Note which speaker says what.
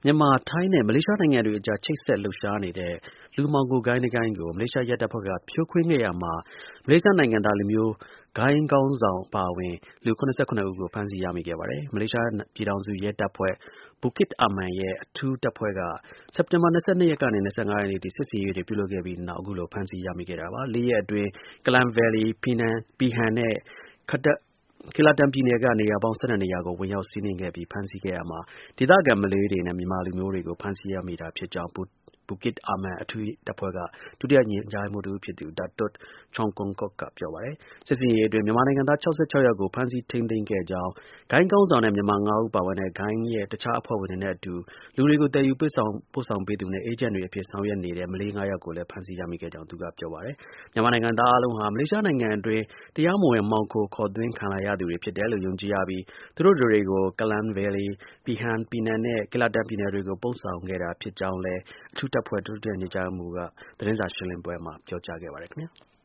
Speaker 1: မြန်မာ၊ ထိုင်းနဲ့ မလေးရှားနိုင်ငံတွေအကြား ချိတ်ဆက်လှုပ်ရှားနေတဲ့ လူမှောင်ခိုဂိုဏ်းတစ်ဂိုဏ်းကို မလေးရှားရဲတပ်ဖွဲ့က ဖြိုခွင်းခဲ့ရာမှာ မလေးရှားနိုင်ငံသား လူမျိုးဂိုဏ်းခေါင်းဆောင်အပါအဝင် လူ ၇၇ ဦးကို ဖမ်းဆီးရမိခဲ့ပါတယ်။ မလေးရှားပြည်ထောင်စုရဲတပ်ဖွဲ့ Bukit Aman ရဲ့ အထူးတပ်ဖွဲ့က စက်တင်ဘာ ၂၂ ရက်ကနေ ၂၅ ရက်နေ့အထိ စစ်ဆင်ရေးတွေ ပြုလုပ်ခဲ့ပြီးနောက် အခုလို ဖမ်းဆီးရမိခဲ့တာပါ။ ၄ ရက်အတွင်း Klang Valley, Pahang နဲ့ Kelatan ပြည်နယ်က နေရာပေါင်း ၁၂ နေရာကို ဝင်ရောက်စီးနင်းခဲ့ပြီး ဖမ်းဆီးခဲ့ရာမှာ ဒေသခံ မလေးတွေနဲ့ မြန်မာလူမျိုးတွေကို ဖမ်းဆီးရမိတာဖြစ်ကြောင်း Bukit Aman အထူးတပ်ဖွဲ့က ဒုတိယ ညွှန်ကြားရေးမှူးတစ်ဦးဖြစ်သူ Datuk Cheong Koon Kock က ပြောပါတယ်။ စစ်ဆင်ရေးအတွင်း မြန်မာနိုင်ငံသား ၆၆ ယောက်ကို ဖမ်းဆီးထိန်းသိမ်းခဲ့ကြောင်း၊ ဂိုဏ်းခေါင်းဆောင်နဲ့ မြန်မာ ၅ ဦးပါဝင်တဲ့ ဂိုဏ်းရဲ့ တစ်ခြားအဖွဲ့ဝင်တွေနဲ့အတူ လူတွေကို သယ်ယူပို့ဆောင်ပေးသူနဲ့ အေးဂျင့်တွေအဖြစ် ဆောင်ရွက်နေတဲ့ မလေး ၅ ယောက်ကိုလည်း ဖမ်းဆီးရမိခဲ့ကြောင်း သူက ပြောပါတယ်။ မြန်မာနိုင်ငံသားအားလုံးဟာ မလေးရှားနိုင်ငံအတွင်း တရားမဝင် မှောင်ခိုခေါ်သွင်းခံလာရသူတွေဖြစ်တယ်လို့ ယုံကြည်ရပြီး သူတို့တွေကို Klang Valley, Pahang, Penang နဲ့ Kelatan ပြည်နယ်တွေကို ပို့ဆောင်ခဲ့တာဖြစ်ကြောင်းလည်း အထူးတပ်ဖွဲ့ ဒုတိယ ညွှန်ကြားရေးမှူးက သတင်းစာရှင်းလင်းပွဲမှာ ပြောကြားခဲ့ပါတယ်ခင်ဗျာ။